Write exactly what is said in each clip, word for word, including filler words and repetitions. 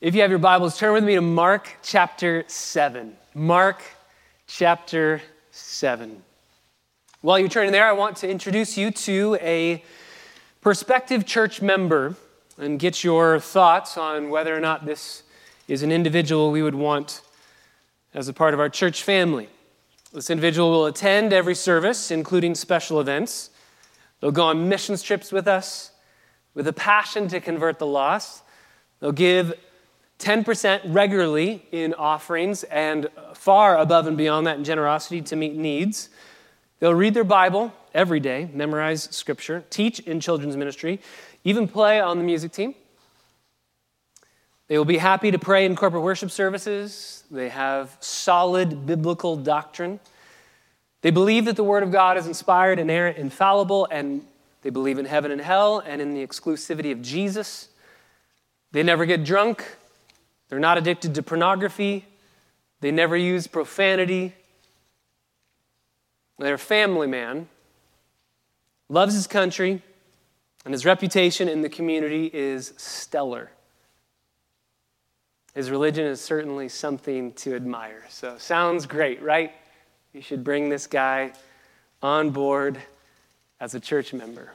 If you have your Bibles, turn with me to Mark chapter seven. Mark chapter seven. While you're turning there, I want to introduce you to a prospective church member and get your thoughts on whether or not this is an individual we would want as a part of our church family. This individual will attend every service, including special events. They'll go on missions trips with us with a passion to convert the lost. They'll give ten percent regularly in offerings and far above and beyond that in generosity to meet needs. They'll read their Bible every day, memorize Scripture, teach in children's ministry, even play on the music team. They will be happy to pray in corporate worship services. They have solid biblical doctrine. They believe that the Word of God is inspired, inerrant, infallible, and they believe in heaven and hell and in the exclusivity of Jesus. They never get drunk. They're not addicted to pornography. They never use profanity. They're a family man, loves his country, and his reputation in the community is stellar. His religion is certainly something to admire. So, sounds great, right? You should bring this guy on board as a church member.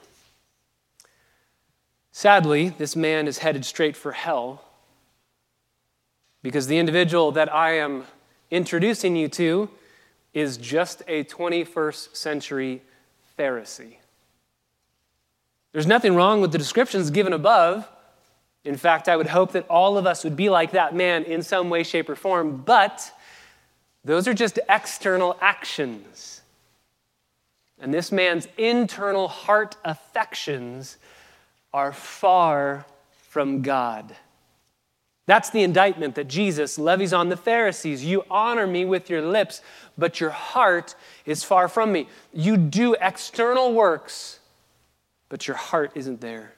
Sadly, this man is headed straight for hell because the individual that I am introducing you to is just a twenty-first century Pharisee. There's nothing wrong with the descriptions given above. In fact, I would hope that all of us would be like that man in some way, shape, or form, but those are just external actions. And this man's internal heart affections are far from God. That's the indictment that Jesus levies on the Pharisees. You honor me with your lips, but your heart is far from me. You do external works, but your heart isn't there.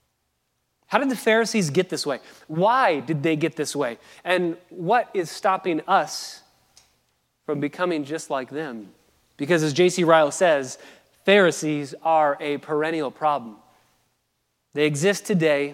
How did the Pharisees get this way? Why did they get this way? And what is stopping us from becoming just like them? Because as J C Ryle says, Pharisees are a perennial problem. They exist today,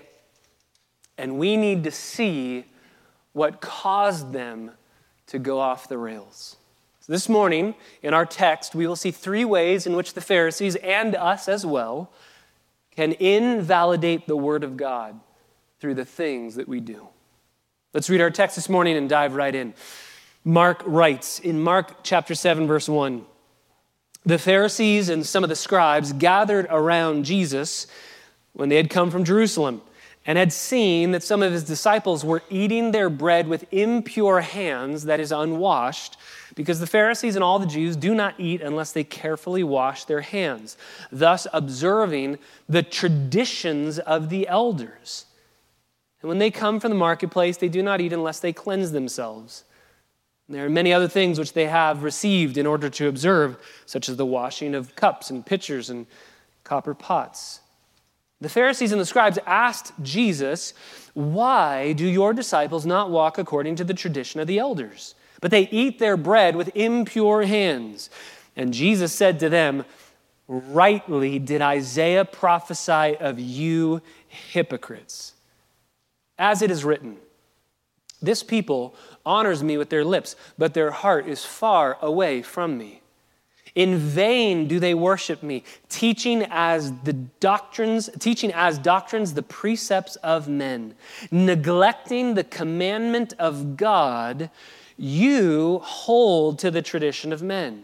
and we need to see what caused them to go off the rails. So this morning, in our text, we will see three ways in which the Pharisees, and us as well, can invalidate the Word of God through the things that we do. Let's read our text this morning and dive right in. Mark writes in Mark chapter seven, verse one, the Pharisees and some of the scribes gathered around Jesus when they had come from Jerusalem and had seen that some of his disciples were eating their bread with impure hands, that is, unwashed, because the Pharisees and all the Jews do not eat unless they carefully wash their hands, thus observing the traditions of the elders. And when they come from the marketplace, they do not eat unless they cleanse themselves. And there are many other things which they have received in order to observe, such as the washing of cups and pitchers and copper pots. The Pharisees and the scribes asked Jesus, why do your disciples not walk according to the tradition of the elders, but they eat their bread with impure hands? And Jesus said to them, rightly did Isaiah prophesy of you hypocrites. As it is written, this people honors me with their lips, but their heart is far away from me. In vain do they worship me, teaching as the doctrines, teaching as doctrines the precepts of men. Neglecting the commandment of God, you hold to the tradition of men.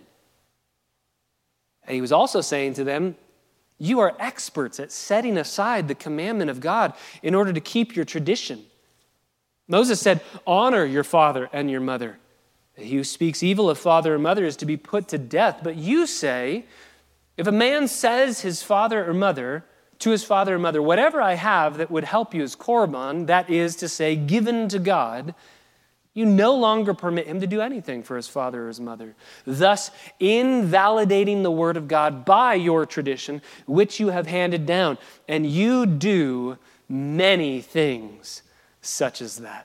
And he was also saying to them, you are experts at setting aside the commandment of God in order to keep your tradition. Moses said, honor your father and your mother. He who speaks evil of father or mother is to be put to death. But you say, if a man says his father or mother, to his father or mother, whatever I have that would help you is korban, that is to say, given to God, you no longer permit him to do anything for his father or his mother, thus invalidating the word of God by your tradition, which you have handed down. And you do many things such as that.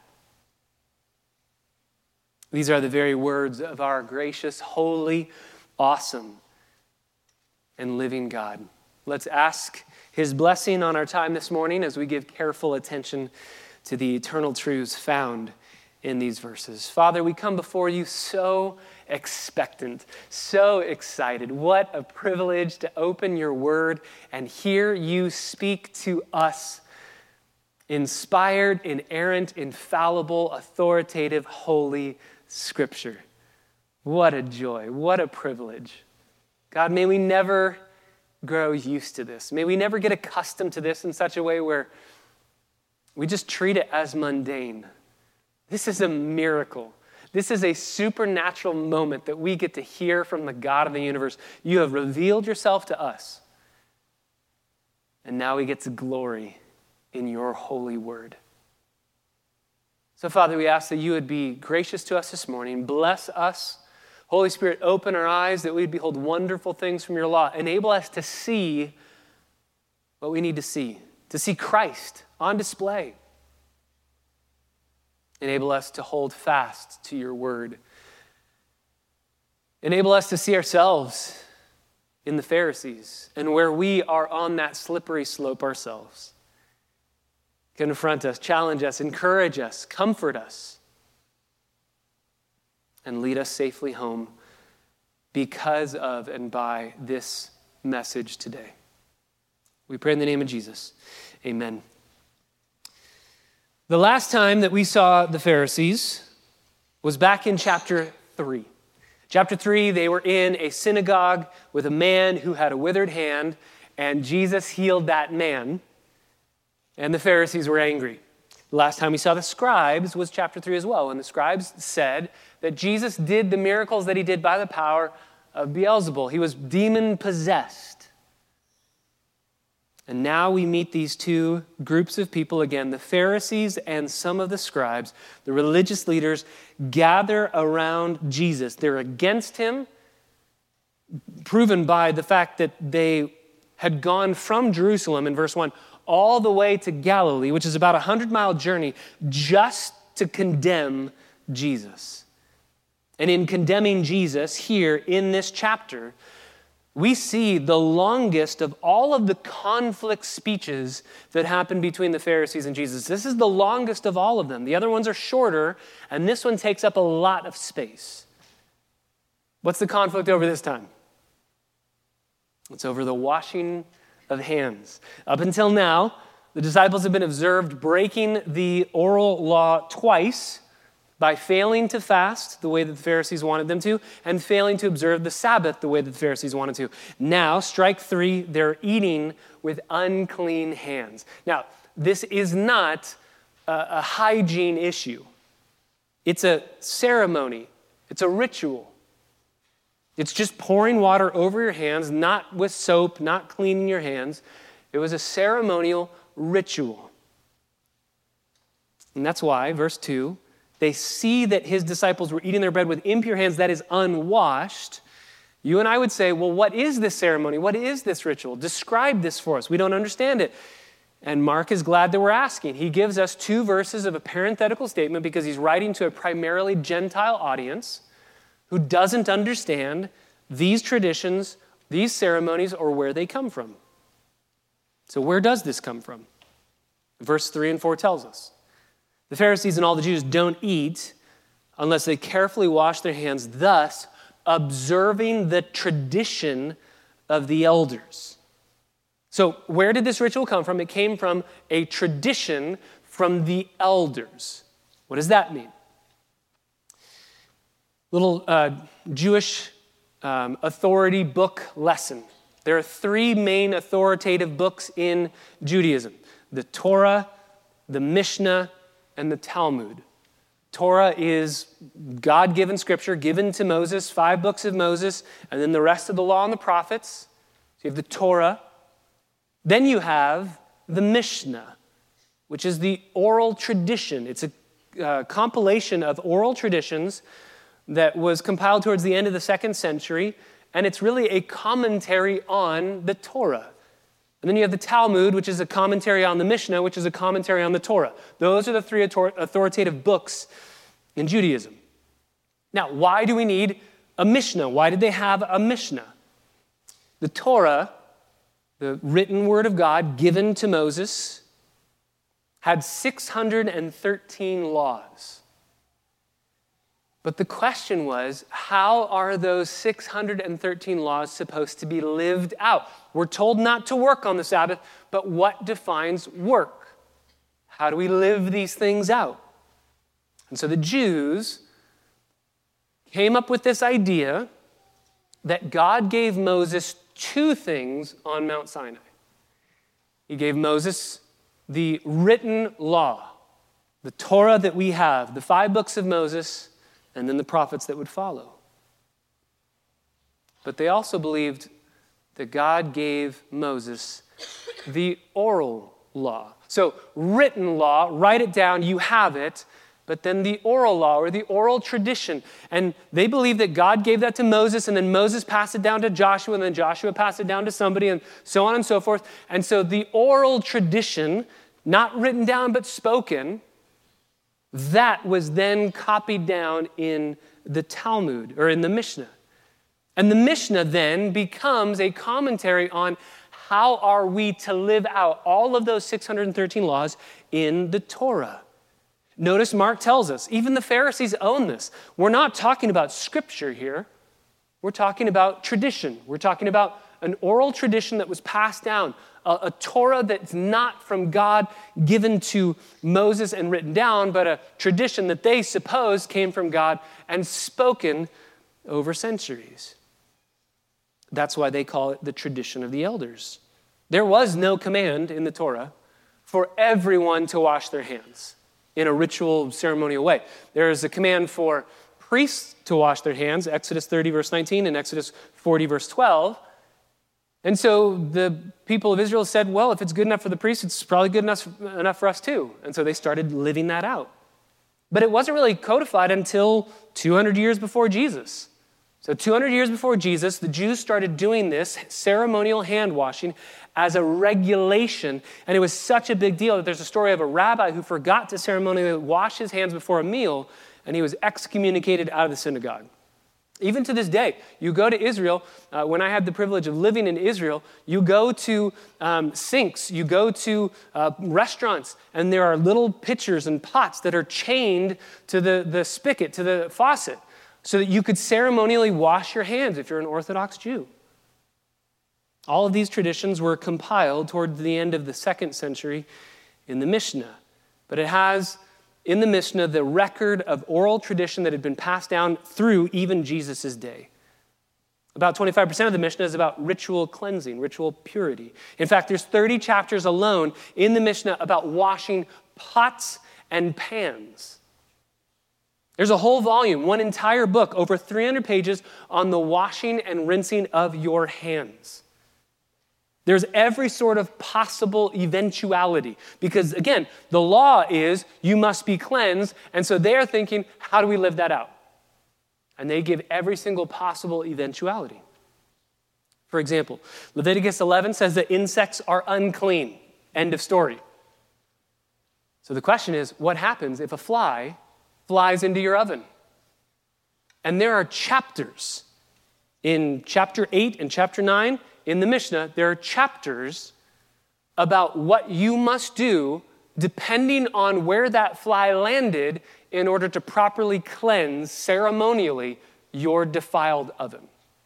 These are the very words of our gracious, holy, awesome, and living God. Let's ask his blessing on our time this morning as we give careful attention to the eternal truths found in these verses. Father, we come before you so expectant, so excited. What a privilege to open your word and hear you speak to us. Inspired, inerrant, infallible, authoritative, holy Scripture. What a joy, what a privilege. God, may we never grow used to this. May we never get accustomed to this in such a way where we just treat it as mundane. This is a miracle. This is a supernatural moment that we get to hear from the God of the universe. You have revealed yourself to us. And now we get to glory in your holy word. So, Father, we ask that you would be gracious to us this morning. Bless us. Holy Spirit, open our eyes that we'd behold wonderful things from your law. Enable us to see what we need to see, to see Christ on display. Enable us to hold fast to your word. Enable us to see ourselves in the Pharisees and where we are on that slippery slope ourselves. Confront us, challenge us, encourage us, comfort us, and lead us safely home because of and by this message today. We pray in the name of Jesus. Amen. The last time that we saw the Pharisees was back in chapter three. Chapter three, they were in a synagogue with a man who had a withered hand, and Jesus healed that man. And the Pharisees were angry. The last time we saw the scribes was chapter three as well. And the scribes said that Jesus did the miracles that he did by the power of Beelzebul. He was demon-possessed. And now we meet these two groups of people again, the Pharisees and some of the scribes, the religious leaders, gather around Jesus. They're against him, proven by the fact that they had gone from Jerusalem in verse one all the way to Galilee, which is about a hundred-mile journey, just to condemn Jesus. And in condemning Jesus here in this chapter, we see the longest of all of the conflict speeches that happened between the Pharisees and Jesus. This is the longest of all of them. The other ones are shorter, and this one takes up a lot of space. What's the conflict over this time? It's over the washing of hands. Up until now, the disciples have been observed breaking the oral law twice by failing to fast the way that the Pharisees wanted them to and failing to observe the Sabbath the way that the Pharisees wanted to. Now, strike three, they're eating with unclean hands. Now, this is not a, a hygiene issue. It's a ceremony. It's a ritual. It's just pouring water over your hands, not with soap, not cleaning your hands. It was a ceremonial ritual. And that's why, verse two, they see that his disciples were eating their bread with impure hands, that is unwashed. You and I would say, well, what is this ceremony? What is this ritual? Describe this for us. We don't understand it. And Mark is glad that we're asking. He gives us two verses of a parenthetical statement because he's writing to a primarily Gentile audience who doesn't understand these traditions, these ceremonies, or where they come from. So where does this come from? Verse three and four tells us. The Pharisees and all the Jews don't eat unless they carefully wash their hands, thus observing the tradition of the elders. So where did this ritual come from? It came from a tradition from the elders. What does that mean? Little uh, Jewish um, authority book lesson. There are three main authoritative books in Judaism: the Torah, the Mishnah, and the Talmud. Torah is God-given scripture given to Moses, five books of Moses, and then the rest of the law and the prophets. So you have the Torah. Then you have the Mishnah, which is the oral tradition. It's a uh, compilation of oral traditions that was compiled towards the end of the second century, and it's really a commentary on the Torah. And then you have the Talmud, which is a commentary on the Mishnah, which is a commentary on the Torah. Those are the three authoritative books in Judaism. Now, why do we need a Mishnah? Why did they have a Mishnah? The Torah, the written word of God given to Moses, had six hundred thirteen laws. But the question was, how are those six hundred thirteen laws supposed to be lived out? We're told not to work on the Sabbath, but what defines work? How do we live these things out? And so the Jews came up with this idea that God gave Moses two things on Mount Sinai. He gave Moses the written law, the Torah that we have, the five books of Moses, and then the prophets that would follow. But they also believed that God gave Moses the oral law. So written law, write it down, you have it, but then the oral law or the oral tradition. And they believed that God gave that to Moses, and then Moses passed it down to Joshua, and then Joshua passed it down to somebody, and so on and so forth. And so the oral tradition, not written down but spoken, that was then copied down in the Talmud or in the Mishnah. And the Mishnah then becomes a commentary on how are we to live out all of those six hundred thirteen laws in the Torah. Notice Mark tells us, even the Pharisees own this. We're not talking about scripture here. We're talking about tradition. We're talking about an oral tradition that was passed down, a, a Torah that's not from God given to Moses and written down, but a tradition that they suppose came from God and spoken over centuries. That's why they call it the tradition of the elders. There was no command in the Torah for everyone to wash their hands in a ritual, ceremonial way. There is a command for priests to wash their hands, Exodus thirty, verse nineteen, and Exodus forty, verse twelve. And so the people of Israel said, well, if it's good enough for the priests, it's probably good enough, enough for us too. And so they started living that out. But it wasn't really codified until two hundred years before Jesus. So two hundred years before Jesus, the Jews started doing this ceremonial hand washing as a regulation. And it was such a big deal that there's a story of a rabbi who forgot to ceremonially wash his hands before a meal, and he was excommunicated out of the synagogue. Even to this day, you go to Israel, uh, when I had the privilege of living in Israel, you go to um, sinks, you go to uh, restaurants, and there are little pitchers and pots that are chained to the, the spigot, to the faucet, so that you could ceremonially wash your hands if you're an Orthodox Jew. All of these traditions were compiled toward the end of the second century in the Mishnah. But it has in the Mishnah the record of oral tradition that had been passed down through even Jesus' day. About twenty-five percent of the Mishnah is about ritual cleansing, ritual purity. In fact, there's thirty chapters alone in the Mishnah about washing pots and pans. There's a whole volume, one entire book, over three hundred pages on the washing and rinsing of your hands. There's every sort of possible eventuality because, again, the law is you must be cleansed, and so they're thinking, how do we live that out? And they give every single possible eventuality. For example, Leviticus eleven says that insects are unclean. End of story. So the question is, what happens if a fly flies into your oven? And there are chapters in chapter eight and chapter nine in the Mishnah, there are chapters about what you must do depending on where that fly landed in order to properly cleanse ceremonially your defiled oven.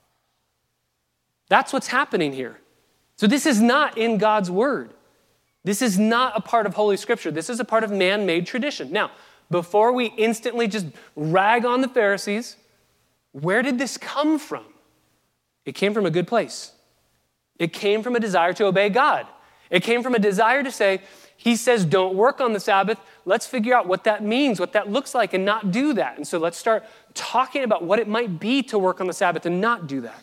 That's what's happening here. So this is not in God's word. This is not a part of Holy Scripture. This is a part of man-made tradition. Now, before we instantly just rag on the Pharisees, where did this come from? It came from a good place. It came from a desire to obey God. It came from a desire to say, he says, don't work on the Sabbath. Let's figure out what that means, what that looks like, and not do that. And so let's start talking about what it might be to work on the Sabbath and not do that.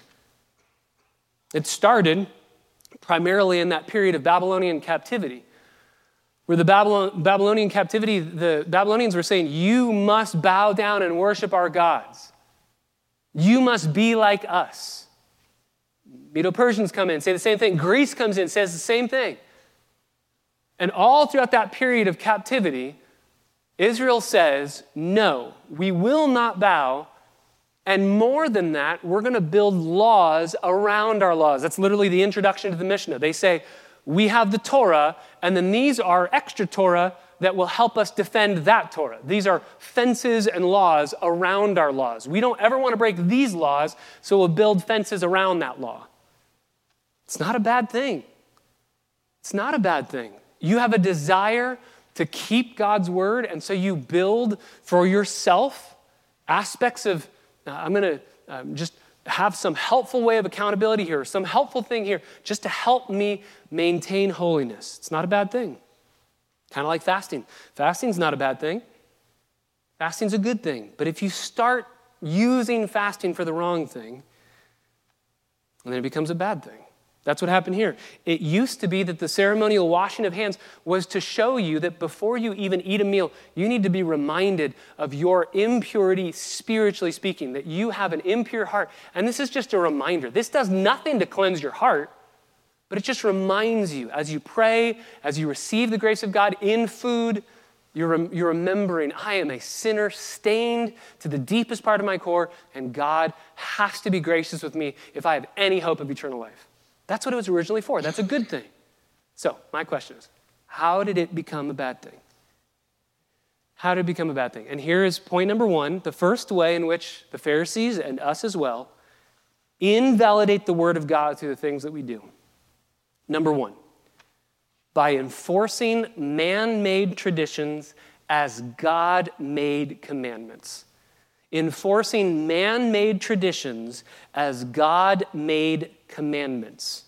It started primarily in that period of Babylonian captivity, where the Babylon, Babylonian captivity, the Babylonians were saying, you must bow down and worship our gods. You must be like us. Medo-Persians come in, say the same thing. Greece comes in, says the same thing. And all throughout that period of captivity, Israel says, no, we will not bow. And more than that, we're going to build laws around our laws. That's literally the introduction to the Mishnah. They say, we have the Torah, and then these are extra Torah that will help us defend that Torah. These are fences and laws around our laws. We don't ever want to break these laws, so we'll build fences around that law. It's not a bad thing. It's not a bad thing. You have a desire to keep God's word, and so you build for yourself aspects of, uh, I'm going to um, just have some helpful way of accountability here, some helpful thing here, just to help me maintain holiness. It's not a bad thing. Kind of like fasting. Fasting's not a bad thing. Fasting's a good thing. But if you start using fasting for the wrong thing, then it becomes a bad thing. That's what happened here. It used to be that the ceremonial washing of hands was to show you that before you even eat a meal, you need to be reminded of your impurity, spiritually speaking, that you have an impure heart. And this is just a reminder. This does nothing to cleanse your heart, but it just reminds you as you pray, as you receive the grace of God in food, you're, rem- you're remembering, I am a sinner stained to the deepest part of my core, and God has to be gracious with me if I have any hope of eternal life. That's what it was originally for. That's a good thing. So, my question is, how did it become a bad thing? How did it become a bad thing? And here is point number one, the first way in which the Pharisees and us as well invalidate the word of God through the things that we do. Number one, by enforcing man-made traditions as God-made commandments. Enforcing man-made traditions as God-made commandments.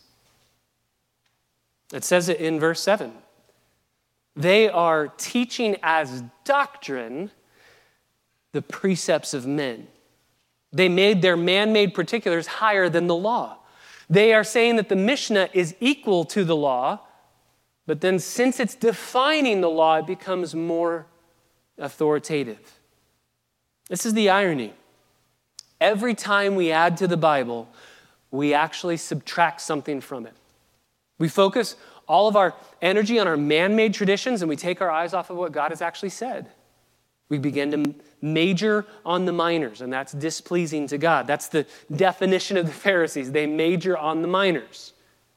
It says it in verse seven. They are teaching as doctrine the precepts of men. They made their man-made particulars higher than the law. They are saying that the Mishnah is equal to the law, but then since it's defining the law, it becomes more authoritative. This is the irony. Every time we add to the Bible, we actually subtract something from it. We focus all of our energy on our man-made traditions, and we take our eyes off of what God has actually said. We begin to major on the minors, and that's displeasing to God. That's the definition of the Pharisees. They major on the minors.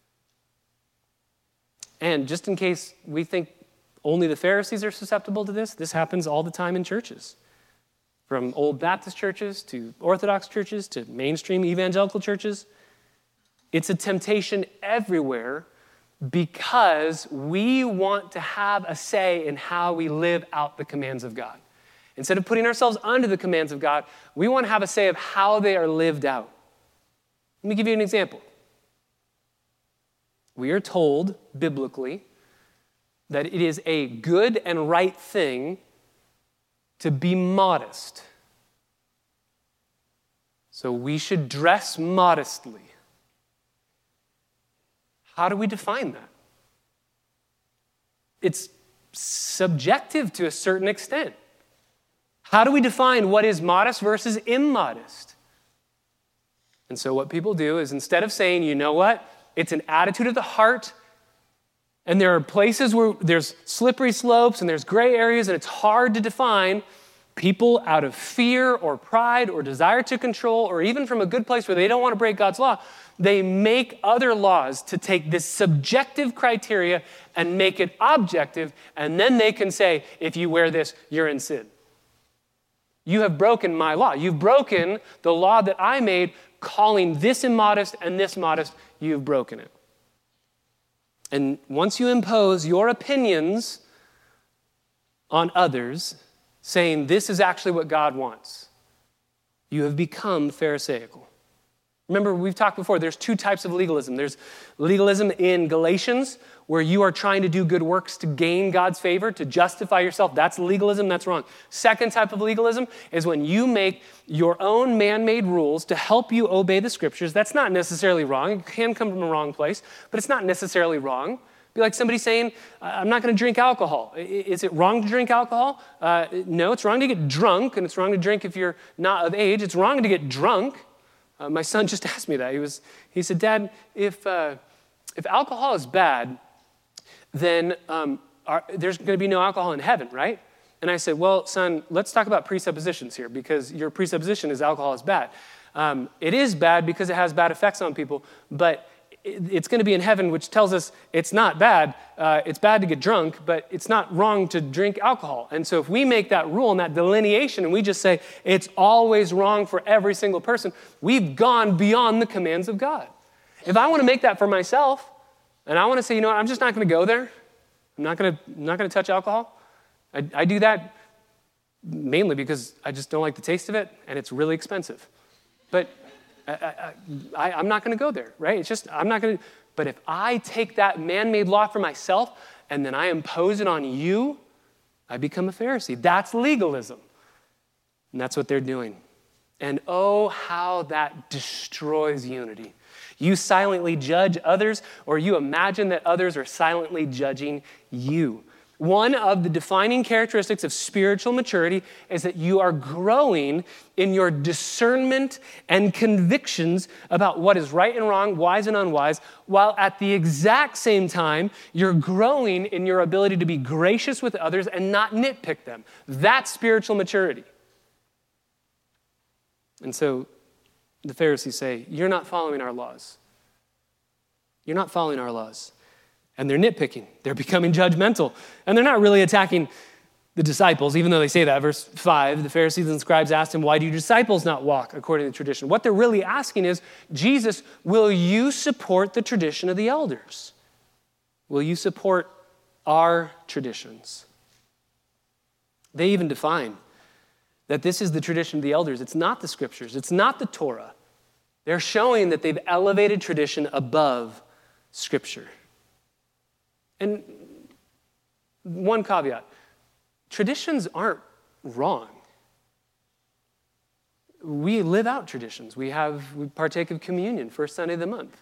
And just in case we think only the Pharisees are susceptible to this, this happens all the time in churches. From old Baptist churches to Orthodox churches to mainstream evangelical churches. It's a temptation everywhere because we want to have a say in how we live out the commands of God. Instead of putting ourselves under the commands of God, we want to have a say of how they are lived out. Let me give you an example. We are told biblically that it is a good and right thing to be modest. So we should dress modestly. How do we define that? It's subjective to a certain extent. How do we define what is modest versus immodest? And so what people do is instead of saying, you know what, it's an attitude of the heart, and there are places where there's slippery slopes and there's gray areas and it's hard to define, people out of fear or pride or desire to control or even from a good place where they don't want to break God's law, they make other laws to take this subjective criteria and make it objective, and then they can say, if you wear this, you're in sin. You have broken my law. You've broken the law that I made, calling this immodest and this modest. You've broken it. And once you impose your opinions on others, saying this is actually what God wants, you have become Pharisaical. Remember, we've talked before, there's two types of legalism. There's legalism in Galatians, where you are trying to do good works to gain God's favor, to justify yourself. That's legalism, that's wrong. Second type of legalism is when you make your own man-made rules to help you obey the scriptures. That's not necessarily wrong. It can come from a wrong place, but it's not necessarily wrong. Be like somebody saying, I'm not going to drink alcohol. Is it wrong to drink alcohol? Uh, no, it's wrong to get drunk, and it's wrong to drink if you're not of age. It's wrong to get drunk. Uh, my son just asked me that. He was, he said, Dad, if uh, if alcohol is bad, then um, are, there's going to be no alcohol in heaven, right? And I said, well, son, let's talk about presuppositions here, because your presupposition is alcohol is bad. Um, it is bad because it has bad effects on people, but it's going to be in heaven, which tells us it's not bad. Uh, it's bad to get drunk, but it's not wrong to drink alcohol. And so if we make that rule and that delineation and we just say it's always wrong for every single person, we've gone beyond the commands of God. If I want to make that for myself and I want to say, you know what, I'm just not going to go there. I'm not going to I'm not going to touch alcohol. I, I do that mainly because I just don't like the taste of it and it's really expensive. But I, I, I, I'm not going to go there, right? It's just, I'm not going to. But if I take that man-made law for myself and then I impose it on you, I become a Pharisee. That's legalism. And that's what they're doing. And oh, how that destroys unity. You silently judge others, or you imagine that others are silently judging you. One of the defining characteristics of spiritual maturity is that you are growing in your discernment and convictions about what is right and wrong, wise and unwise, while at the exact same time, you're growing in your ability to be gracious with others and not nitpick them. That's spiritual maturity. And so the Pharisees say, you're not following our laws. You're not following our laws. And they're nitpicking. They're becoming judgmental. And they're not really attacking the disciples, even though they say that. Verse five, the Pharisees and scribes asked him, why do your disciples not walk according to tradition? What they're really asking is, Jesus, will you support the tradition of the elders? Will you support our traditions? They even define that this is the tradition of the elders. It's not the scriptures. It's not the Torah. They're showing that they've elevated tradition above scripture. And one caveat, traditions aren't wrong. We live out traditions. We have, we partake of communion first Sunday of the month.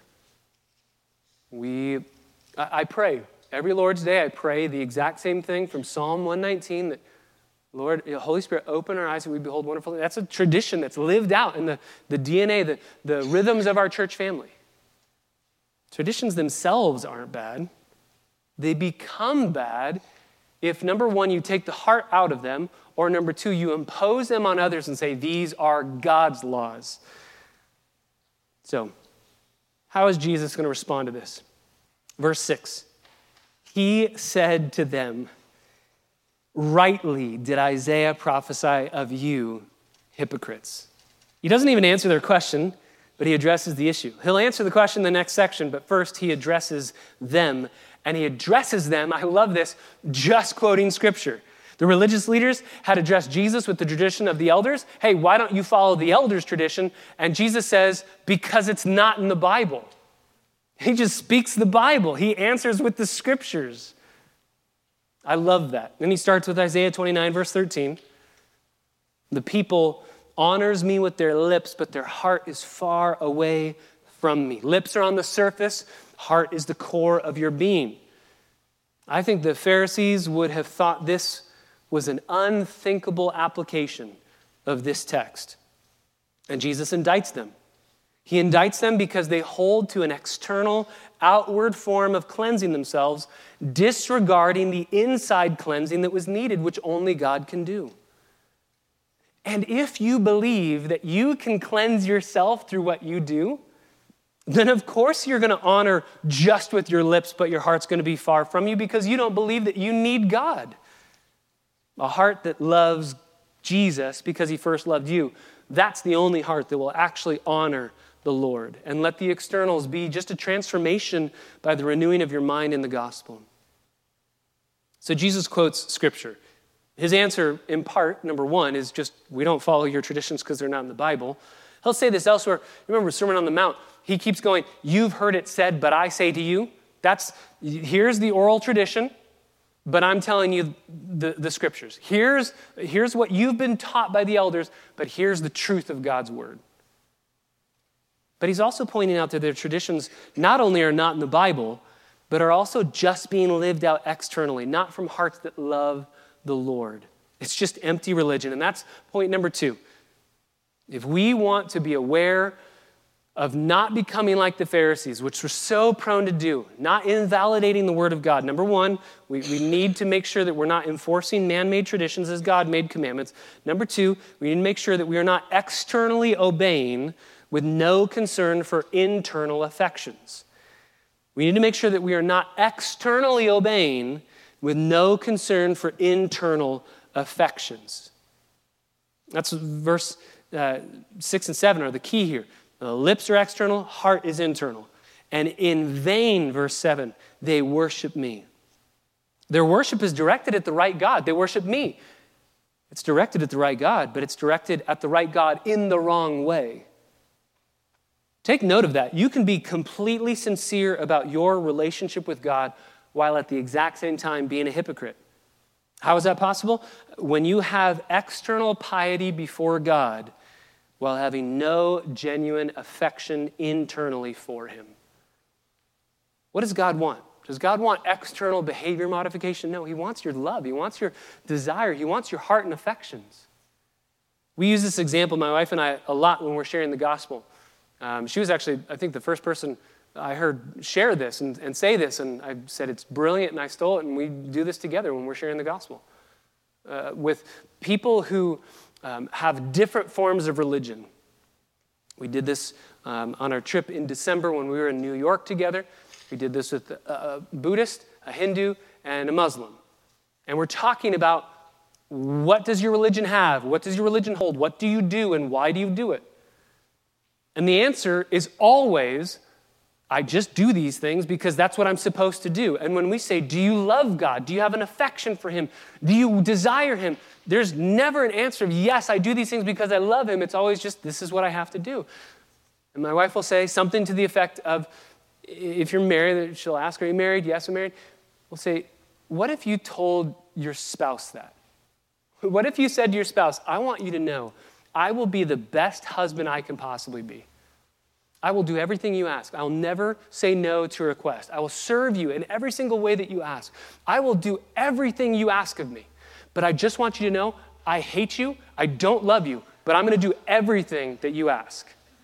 We, I, I pray. Every Lord's Day, I pray the exact same thing from Psalm one nineteen, that Lord, Holy Spirit, open our eyes that we behold wonderful things. That's a tradition that's lived out in the, the D N A, the, the rhythms of our church family. Traditions themselves aren't bad. They become bad if, number one, you take the heart out of them, or number two, you impose them on others and say, these are God's laws. So, how is Jesus going to respond to this? Verse six, he said to them, rightly did Isaiah prophesy of you, hypocrites. He doesn't even answer their question, but he addresses the issue. He'll answer the question in the next section, but first he addresses them. And he addresses them, I love this, just quoting scripture. The religious leaders had addressed Jesus with the tradition of the elders. Hey, why don't you follow the elders' tradition? And Jesus says, because it's not in the Bible. He just speaks the Bible. He answers with the scriptures. I love that. Then he starts with Isaiah twenty-nine, verse thirteen. The people honors me with their lips, but their heart is far away from me. Lips are on the surface. Heart is the core of your being. I think the Pharisees would have thought this was an unthinkable application of this text. And Jesus indicts them. He indicts them because they hold to an external, outward form of cleansing themselves, disregarding the inside cleansing that was needed, which only God can do. And if you believe that you can cleanse yourself through what you do, then of course you're going to honor just with your lips, but your heart's going to be far from you because you don't believe that you need God. A heart that loves Jesus because he first loved you, that's the only heart that will actually honor the Lord. And let the externals be just a transformation by the renewing of your mind in the gospel. So Jesus quotes scripture. His answer, in part, number one, is just, we don't follow your traditions because they're not in the Bible. He'll say this elsewhere. Remember, Sermon on the Mount, he keeps going, you've heard it said, but I say to you. That's, here's the oral tradition, but I'm telling you the, the scriptures. Here's, here's what you've been taught by the elders, but here's the truth of God's word. But he's also pointing out that their traditions not only are not in the Bible, but are also just being lived out externally, not from hearts that love the Lord. It's just empty religion. And that's point number two. If we want to be aware of not becoming like the Pharisees, which we're so prone to do, not invalidating the word of God. Number one, we, we need to make sure that we're not enforcing man-made traditions as God-made commandments. Number two, we need to make sure that we are not externally obeying with no concern for internal affections. We need to make sure that we are not externally obeying with no concern for internal affections. That's verse uh, six and seven are the key here. The lips are external, heart is internal. And in vain, verse seven, they worship me. Their worship is directed at the right God. They worship me. It's directed at the right God, but it's directed at the right God in the wrong way. Take note of that. You can be completely sincere about your relationship with God while at the exact same time being a hypocrite. How is that possible? When you have external piety before God while having no genuine affection internally for him. What does God want? Does God want external behavior modification? No, he wants your love. He wants your desire. He wants your heart and affections. We use this example, my wife and I, a lot when we're sharing the gospel. Um, she was actually, I think, the first person I heard share this and, and say this, and I said it's brilliant, and I stole it, and we do this together when we're sharing the gospel. Uh, with people who um, have different forms of religion. We did this um, on our trip in December when we were in New York together. We did this with a, a Buddhist, a Hindu, and a Muslim. And we're talking about what does your religion have? What does your religion hold? What do you do, and why do you do it? And the answer is always, I just do these things because that's what I'm supposed to do. And when we say, do you love God? Do you have an affection for him? Do you desire him? There's never an answer of, yes, I do these things because I love him. It's always just, this is what I have to do. And my wife will say something to the effect of, if you're married, she'll ask, are you married? Yes, I'm married. We'll say, what if you told your spouse that? What if you said to your spouse, I want you to know, I will be the best husband I can possibly be. I will do everything you ask. I will never say no to a request. I will serve you in every single way that you ask. I will do everything you ask of me. But I just want you to know, I hate you, I don't love you, but I'm going to do everything that you ask.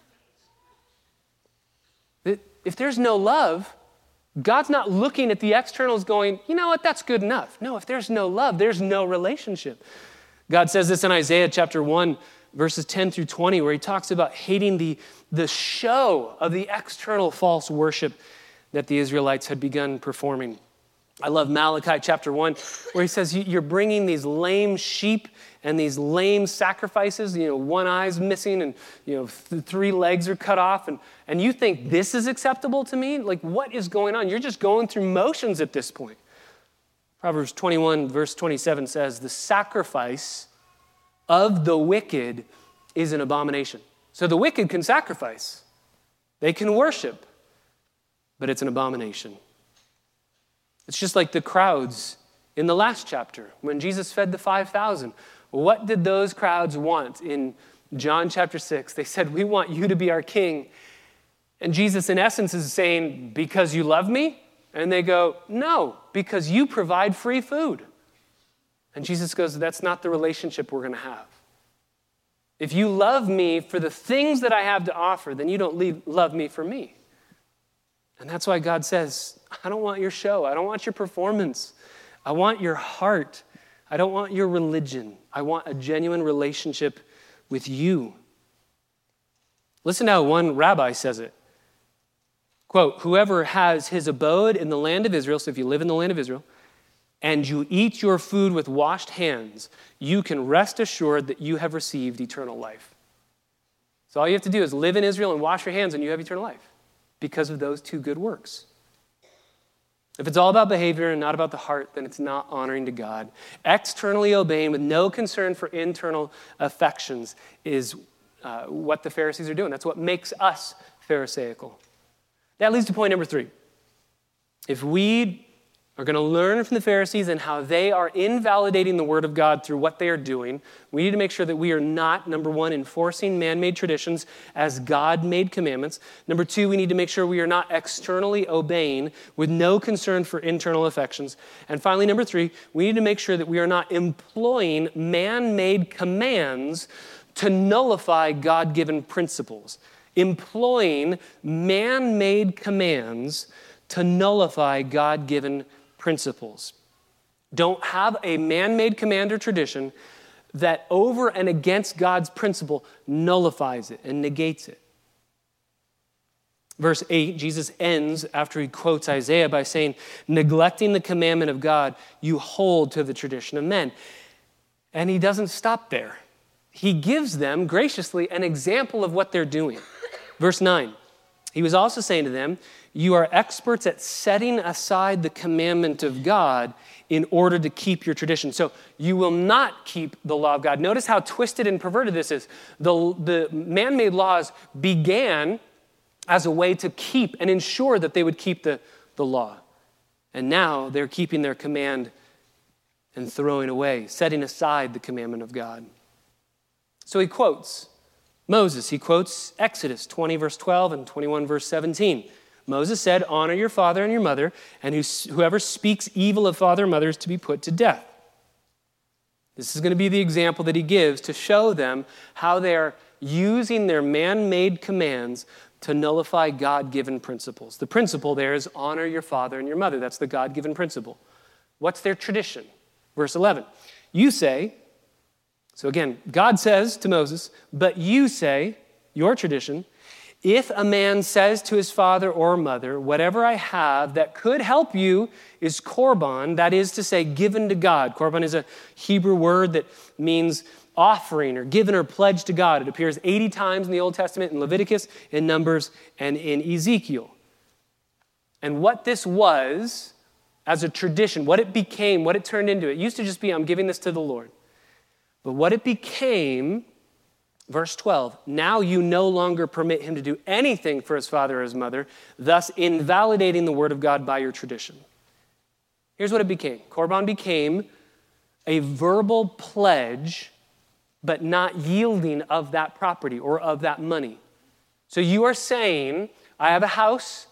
If there's no love, God's not looking at the externals going, you know what, that's good enough. No, if there's no love, there's no relationship. God says this in Isaiah chapter one, verses ten through twenty, where he talks about hating the, the show of the external false worship that the Israelites had begun performing. I love Malachi chapter one, where he says, you're bringing these lame sheep and these lame sacrifices, you know, one eye's missing and, you know, th- three legs are cut off, and, and you think this is acceptable to me? Like, what is going on? You're just going through motions at this point. Proverbs twenty-one, verse twenty-seven says, the sacrifice of the wicked is an abomination. So the wicked can sacrifice. They can worship, but it's an abomination. It's just like the crowds in the last chapter when Jesus fed the five thousand. What did those crowds want in John chapter six? They said, we want you to be our king. And Jesus, in essence, is saying, because you love me? And they go, no, because you provide free food. And Jesus goes, that's not the relationship we're going to have. If you love me for the things that I have to offer, then you don't leave, love me for me. And that's why God says, I don't want your show. I don't want your performance. I want your heart. I don't want your religion. I want a genuine relationship with you. Listen to how one rabbi says it. Quote, whoever has his abode in the land of Israel, so if you live in the land of Israel, and you eat your food with washed hands, you can rest assured that you have received eternal life. So all you have to do is live in Israel and wash your hands and you have eternal life because of those two good works. If it's all about behavior and not about the heart, then it's not honoring to God. Externally obeying with no concern for internal affections is uh, what the Pharisees are doing. That's what makes us Pharisaical. That leads to point number three. If we are going to learn from the Pharisees and how they are invalidating the word of God through what they are doing, we need to make sure that we are not, number one, enforcing man-made traditions as God-made commandments. Number two, we need to make sure we are not externally obeying with no concern for internal affections. And finally, number three, we need to make sure that we are not employing man-made commands to nullify God-given principles. Employing man-made commands to nullify God-given principles. Don't have a man-made command or tradition that over and against God's principle nullifies it and negates it. Verse eight, Jesus ends after he quotes Isaiah by saying, neglecting the commandment of God, you hold to the tradition of men. And he doesn't stop there. He gives them graciously an example of what they're doing. Verse nine, he was also saying to them, you are experts at setting aside the commandment of God in order to keep your tradition. So you will not keep the law of God. Notice how twisted and perverted this is. The, the man-made laws began as a way to keep and ensure that they would keep the, the law. And now they're keeping their command and throwing away, setting aside the commandment of God. So he quotes Moses. He quotes Exodus twenty, verse twelve, and twenty-one, verse seventeen. Moses said, honor your father and your mother, and whoever speaks evil of father or mother is to be put to death. This is going to be the example that he gives to show them how they are using their man-made commands to nullify God-given principles. The principle there is honor your father and your mother. That's the God-given principle. What's their tradition? Verse eleven. You say, so again, God says to Moses, but you say, your tradition, if a man says to his father or mother, whatever I have that could help you is korban, that is to say, given to God. Korban is a Hebrew word that means offering or given or pledged to God. It appears eighty times in the Old Testament, in Leviticus, in Numbers, and in Ezekiel. And what this was as a tradition, what it became, what it turned into, it used to just be, I'm giving this to the Lord. But what it became, verse twelve, now you no longer permit him to do anything for his father or his mother, thus invalidating the word of God by your tradition. Here's what it became. Korban became a verbal pledge, but not yielding of that property or of that money. So you are saying, I have a house,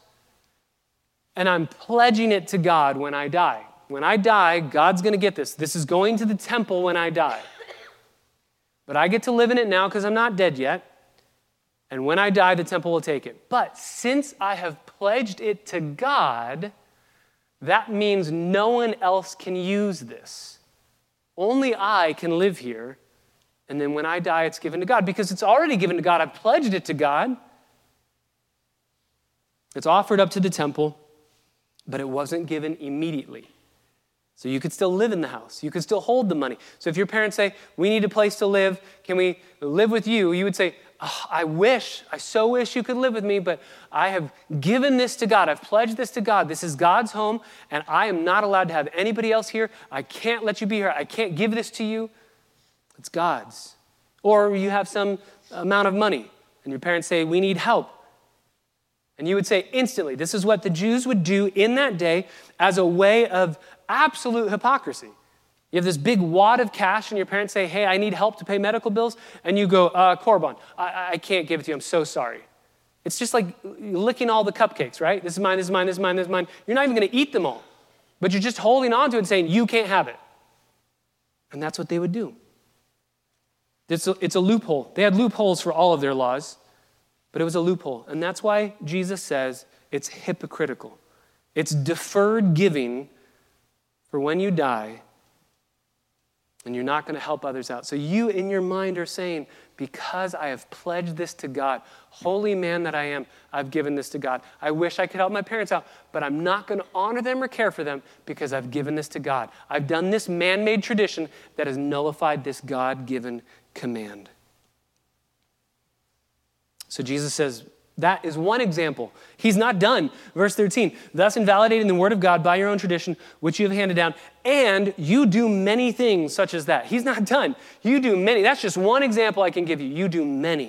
and I'm pledging it to God when I die. When I die, God's going to get this. This is going to the temple when I die. But I get to live in it now because I'm not dead yet. And when I die, the temple will take it. But since I have pledged it to God, that means no one else can use this. Only I can live here. And then when I die, it's given to God. Because it's already given to God. I've pledged it to God. It's offered up to the temple, but it wasn't given immediately. So you could still live in the house. You could still hold the money. So if your parents say, we need a place to live, can we live with you? You would say, oh, I wish, I so wish you could live with me, but I have given this to God. I've pledged this to God. This is God's home, and I am not allowed to have anybody else here. I can't let you be here. I can't give this to you. It's God's. Or you have some amount of money, and your parents say, we need help. And you would say instantly, this is what the Jews would do in that day as a way of absolute hypocrisy. You have this big wad of cash and your parents say, hey, I need help to pay medical bills. And you go, uh, Korban, I, I can't give it to you. I'm so sorry. It's just like licking all the cupcakes, right? This is mine, this is mine, this is mine, this is mine. You're not even going to eat them all. But you're just holding on to it and saying, you can't have it. And that's what they would do. It's a, it's a loophole. They had loopholes for all of their laws, but it was a loophole. And that's why Jesus says it's hypocritical. It's deferred giving for when you die, and you're not going to help others out. So you in your mind are saying, because I have pledged this to God, holy man that I am, I've given this to God. I wish I could help my parents out, but I'm not going to honor them or care for them because I've given this to God. I've done this man-made tradition that has nullified this God-given command. So Jesus says, that is one example. He's not done. Verse thirteen, thus invalidating the word of God by your own tradition, which you have handed down, and you do many things such as that. He's not done. You do many. That's just one example I can give you. You do many.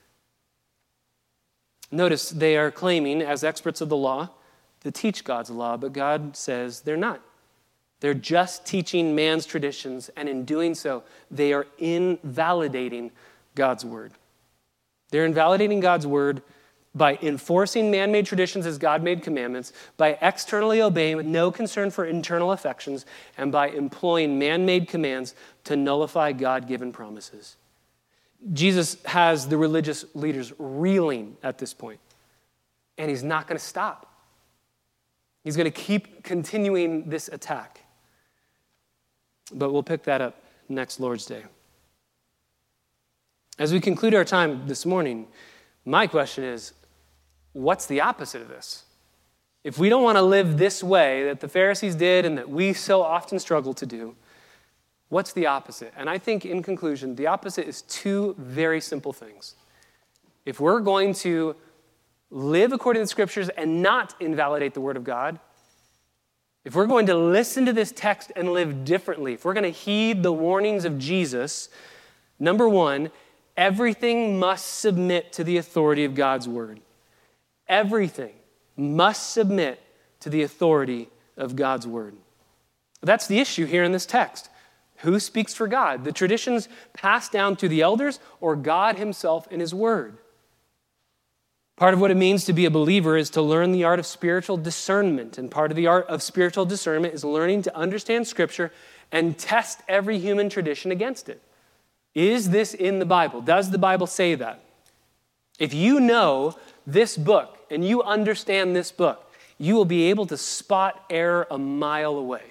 Notice they are claiming, as experts of the law, to teach God's law, but God says they're not. They're just teaching man's traditions, and in doing so, they are invalidating God's word. They're invalidating God's word by enforcing man-made traditions as God-made commandments, by externally obeying with no concern for internal affections, and by employing man-made commands to nullify God-given promises. Jesus has the religious leaders reeling at this point, and he's not going to stop. He's going to keep continuing this attack. But we'll pick that up next Lord's Day. As we conclude our time this morning, my question is, what's the opposite of this? If we don't want to live this way that the Pharisees did and that we so often struggle to do, what's the opposite? And I think in conclusion, the opposite is two very simple things. If we're going to live according to the Scriptures and not invalidate the Word of God, if we're going to listen to this text and live differently, if we're going to heed the warnings of Jesus, number one, everything must submit to the authority of God's Word. Everything must submit to the authority of God's Word. That's the issue here in this text. Who speaks for God? The traditions passed down to the elders or God himself in his Word? Part of what it means to be a believer is to learn the art of spiritual discernment. And part of the art of spiritual discernment is learning to understand Scripture and test every human tradition against it. Is this in the Bible? Does the Bible say that? If you know this book and you understand this book, you will be able to spot error a mile away.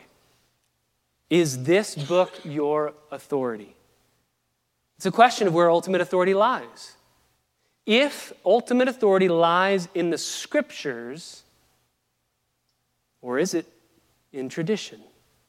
Is this book your authority? It's a question of where ultimate authority lies. If ultimate authority lies in the Scriptures, or is it in tradition?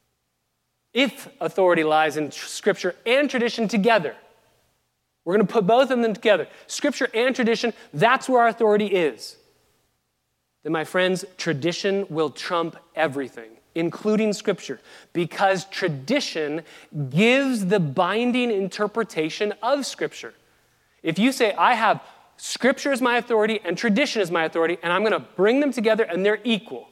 If authority lies in Scripture and tradition together, we're going to put both of them together, Scripture and tradition, that's where our authority is. Then, my friends, tradition will trump everything, including Scripture, because tradition gives the binding interpretation of Scripture. If you say, I have Scripture is my authority and tradition is my authority, and I'm going to bring them together and they're equal,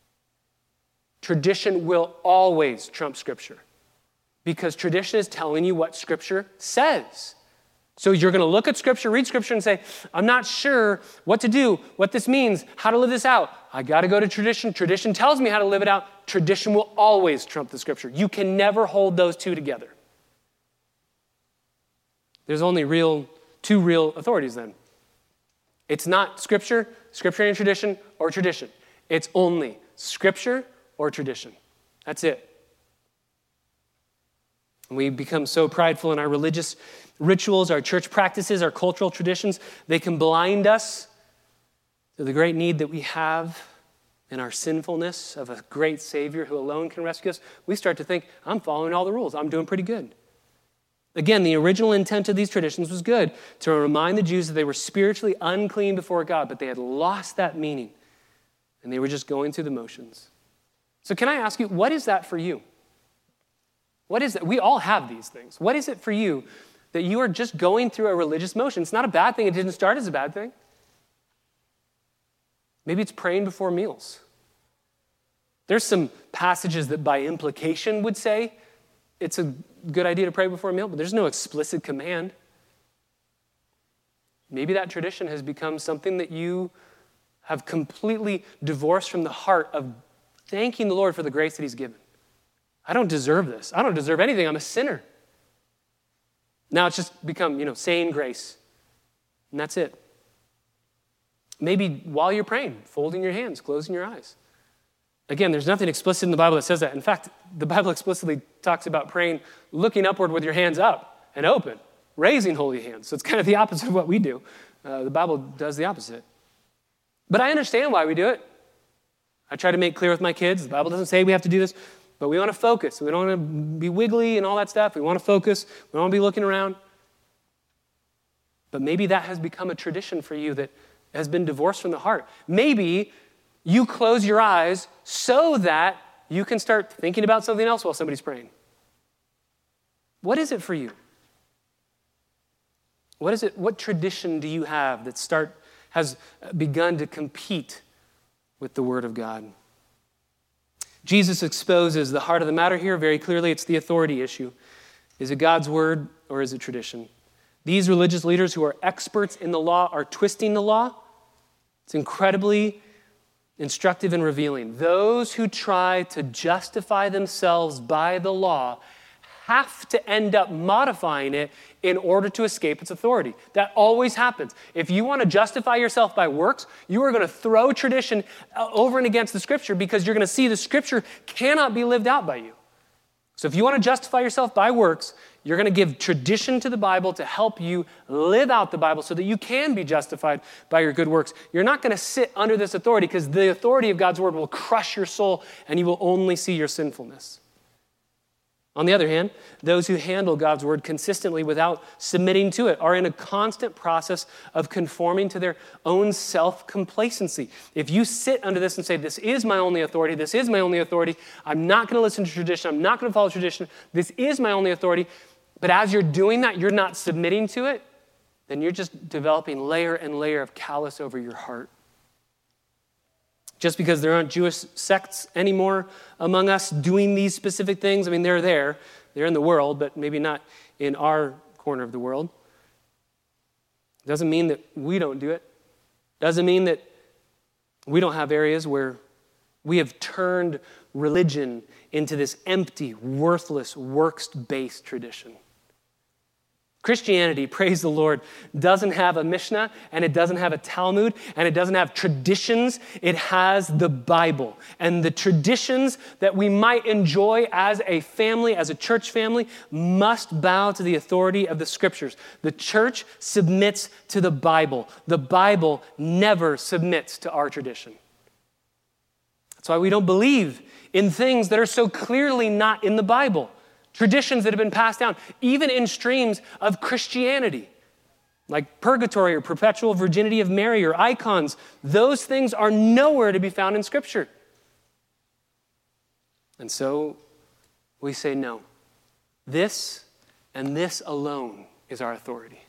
tradition will always trump Scripture, because tradition is telling you what Scripture says. So you're going to look at Scripture, read Scripture, and say, I'm not sure what to do, what this means, how to live this out. I got to go to tradition. Tradition tells me how to live it out. Tradition will always trump the Scripture. You can never hold those two together. There's only real two real authorities then. It's not Scripture, Scripture and tradition, or tradition. It's only Scripture or tradition. That's it. And we become so prideful in our religious rituals, our church practices, our cultural traditions. They can blind us to the great need that we have in our sinfulness of a great Savior who alone can rescue us. We start to think, I'm following all the rules. I'm doing pretty good. Again, the original intent of these traditions was good, to remind the Jews that they were spiritually unclean before God, but they had lost that meaning, and they were just going through the motions. So can I ask you, what is that for you? What is it? We all have these things. What is it for you that you are just going through a religious motion? It's not a bad thing. It didn't start as a bad thing. Maybe it's praying before meals. There's some passages that by implication would say it's a good idea to pray before a meal, but there's no explicit command. Maybe that tradition has become something that you have completely divorced from the heart of thanking the Lord for the grace that he's given. I don't deserve this. I don't deserve anything. I'm a sinner. Now it's just become, you know, saying grace. And that's it. Maybe while you're praying, folding your hands, closing your eyes. Again, there's nothing explicit in the Bible that says that. In fact, the Bible explicitly talks about praying, looking upward with your hands up and open, raising holy hands. So it's kind of the opposite of what we do. Uh, the Bible does the opposite. But I understand why we do it. I try to make clear with my kids, the Bible doesn't say we have to do this, but we want to focus. We don't want to be wiggly and all that stuff. We want to focus. We don't want to be looking around. But maybe that has become a tradition for you that has been divorced from the heart. Maybe you close your eyes so that you can start thinking about something else while somebody's praying. What is it for you? What is it? What tradition do you have that start has begun to compete with the Word of God? Jesus exposes the heart of the matter here very clearly. It's the authority issue. Is it God's Word or is it tradition? These religious leaders who are experts in the law are twisting the law. It's incredibly instructive and revealing. Those who try to justify themselves by the law have to end up modifying it in order to escape its authority. That always happens. If you want to justify yourself by works, you are going to throw tradition over and against the Scripture because you're going to see the Scripture cannot be lived out by you. So if you want to justify yourself by works, You're going to give tradition to the Bible to help you live out the Bible so that you can be justified by your good works. You're not going to sit under this authority because the authority of God's word will crush your soul and you will only see your sinfulness. On the other hand, those who handle God's word consistently without submitting to it are in a constant process of conforming to their own self-complacency. If you sit under this and say, this is my only authority, this is my only authority, I'm not going to listen to tradition, I'm not going to follow tradition, this is my only authority, but as you're doing that, you're not submitting to it, then you're just developing layer and layer of callous over your heart. Just because there aren't Jewish sects anymore among us doing these specific things, I mean, they're there. They're in the world, but maybe not in our corner of the world. Doesn't mean that we don't do it. Doesn't mean that we don't have areas where we have turned religion into this empty, worthless, works-based tradition. Christianity, praise the Lord, doesn't have a Mishnah, and it doesn't have a Talmud, and it doesn't have traditions. It has the Bible. And the traditions that we might enjoy as a family, as a church family, must bow to the authority of the Scriptures. The church submits to the Bible. The Bible never submits to our tradition. That's why we don't believe in things that are so clearly not in the Bible. Traditions that have been passed down, even in streams of Christianity, like purgatory or perpetual virginity of Mary or icons. Those things are nowhere to be found in Scripture. And so we say no. This and this alone is our authority.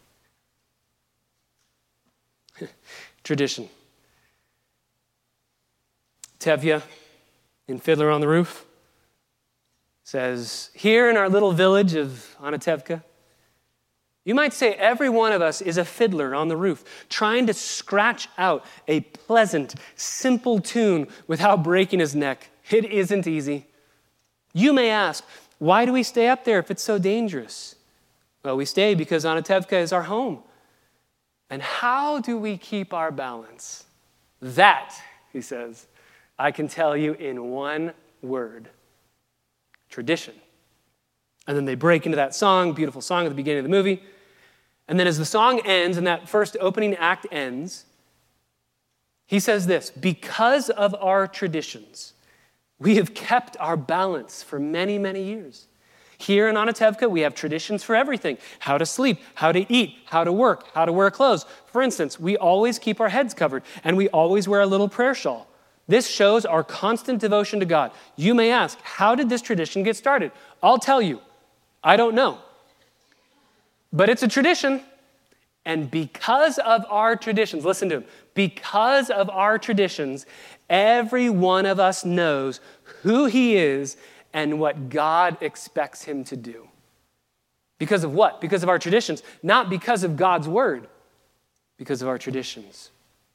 Tradition. Tevye in Fiddler on the Roof says, here in our little village of Anatevka, you might say every one of us is a fiddler on the roof, trying to scratch out a pleasant, simple tune without breaking his neck. It isn't easy. You may ask, why do we stay up there if it's so dangerous? Well, we stay because Anatevka is our home. And how do we keep our balance? That, he says, I can tell you in one word. Tradition. And then they break into that song, beautiful song at the beginning of the movie. And then as the song ends and that first opening act ends, he says this, because of our traditions, we have kept our balance for many, many years. Here in Anatevka, we have traditions for everything. How to sleep, how to eat, how to work, how to wear clothes. For instance, we always keep our heads covered and we always wear a little prayer shawl. This shows our constant devotion to God. You may ask, how did this tradition get started? I'll tell you, I don't know. But it's a tradition. And because of our traditions, listen to him, because of our traditions, every one of us knows who he is and what God expects him to do. Because of what? Because of our traditions. Not because of God's word. Because of our traditions.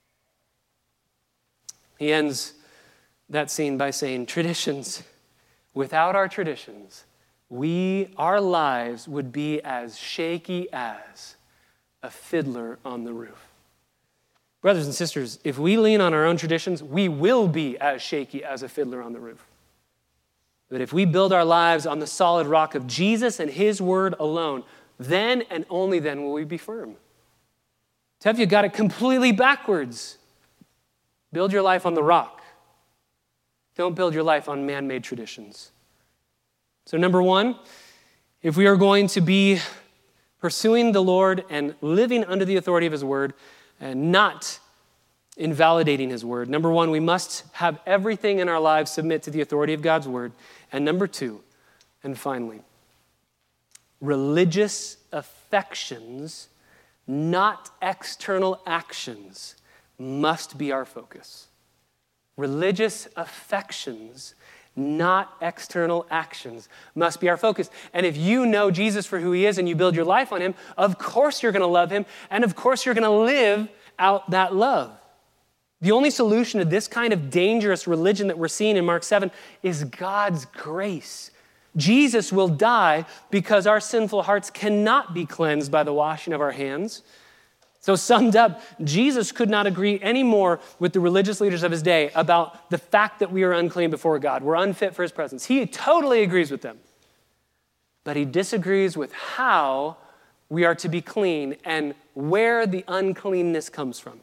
He ends that scene by saying, traditions, without our traditions, we, our lives would be as shaky as a fiddler on the roof. Brothers and sisters, if we lean on our own traditions, we will be as shaky as a fiddler on the roof. But if we build our lives on the solid rock of Jesus and his word alone, then and only then will we be firm. Tevye got it completely backwards. Build your life on the rock. Don't build your life on man-made traditions. So number one, if we are going to be pursuing the Lord and living under the authority of his word and not invalidating his word, number one, we must have everything in our lives submit to the authority of God's word. And number two, and finally, religious affections, not external actions, must be our focus. Religious affections, not external actions, must be our focus. And if you know Jesus for who he is and you build your life on him, of course you're going to love him, and of course you're going to live out that love. The only solution to this kind of dangerous religion that we're seeing in Mark seven is God's grace. Jesus will die because our sinful hearts cannot be cleansed by the washing of our hands. So summed up, Jesus could not agree any more with the religious leaders of his day about the fact that we are unclean before God. We're unfit for his presence. He totally agrees with them. but he disagrees with how we are to be clean and where the uncleanness comes from.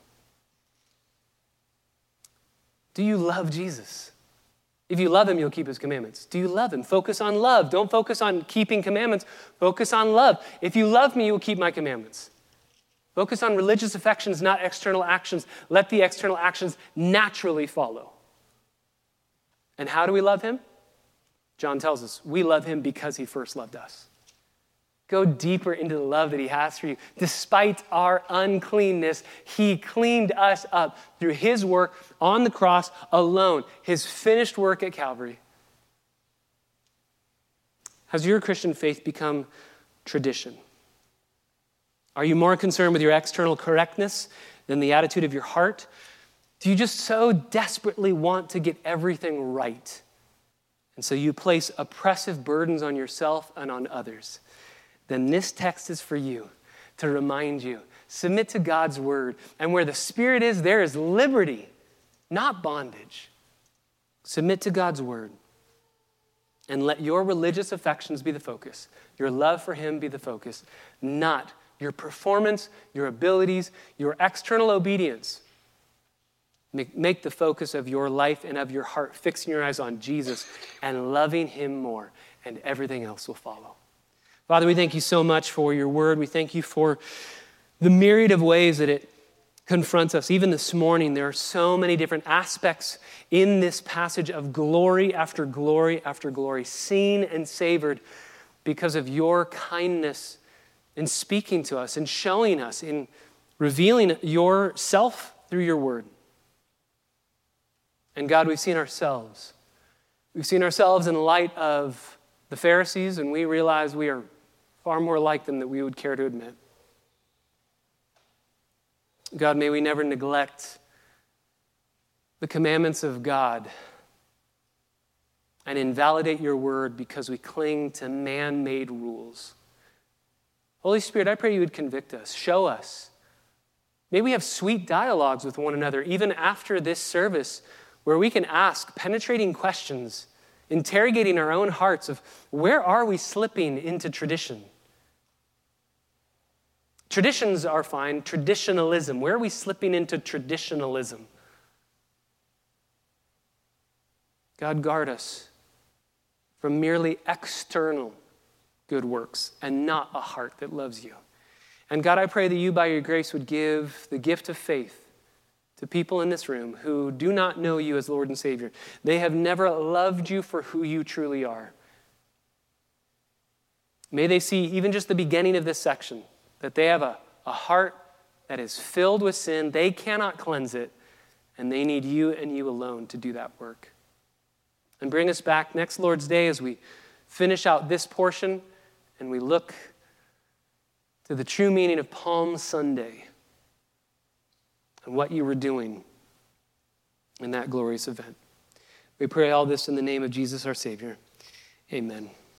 Do you love Jesus? If you love him, you'll keep his commandments. Do you love him? Focus on love. Don't focus on keeping commandments. Focus on love. If you love me, you will keep my commandments. Focus on religious affections, not external actions. Let the external actions naturally follow. And how do we love him? John tells us, we love him because he first loved us. Go deeper into the love that he has for you. Despite our uncleanness, he cleaned us up through his work on the cross alone, his finished work at Calvary. Has your Christian faith become tradition? Are you more concerned with your external correctness than the attitude of your heart? Do you just so desperately want to get everything right? And so you place oppressive burdens on yourself and on others. Then this text is for you to remind you, submit to God's word. And where the Spirit is, there is liberty, not bondage. Submit to God's word. And let your religious affections be the focus. Your love for him be the focus, not your performance, your abilities, your external obedience. Make, make the focus of your life and of your heart, fixing your eyes on Jesus and loving him more, and everything else will follow. Father, we thank you so much for your word. We thank you for the myriad of ways that it confronts us. Even this morning, there are so many different aspects in this passage of glory after glory after glory, seen and savored because of your kindness in speaking to us and showing us, in revealing yourself through your word. And God, we've seen ourselves. We've seen ourselves in light of the Pharisees, and we realize we are far more like them than we would care to admit. God, may we never neglect the commandments of God and invalidate your word because we cling to man-made rules. Holy Spirit, I pray you would convict us, show us. May we have sweet dialogues with one another, even after this service, where we can ask penetrating questions, interrogating our own hearts of where are we slipping into tradition? Traditions are fine. Traditionalism. Where are we slipping into traditionalism? God, guard us from merely external good works and not a heart that loves you. And God, I pray that you, by your grace, would give the gift of faith to people in this room who do not know you as Lord and Savior. They have never loved you for who you truly are. May they see even just the beginning of this section, that they have a, a heart that is filled with sin. They cannot cleanse it, and they need you and you alone to do that work. And bring us back next Lord's Day as we finish out this portion and we look to the true meaning of Palm Sunday and what you were doing in that glorious event. We pray all this in the name of Jesus, our Savior. Amen.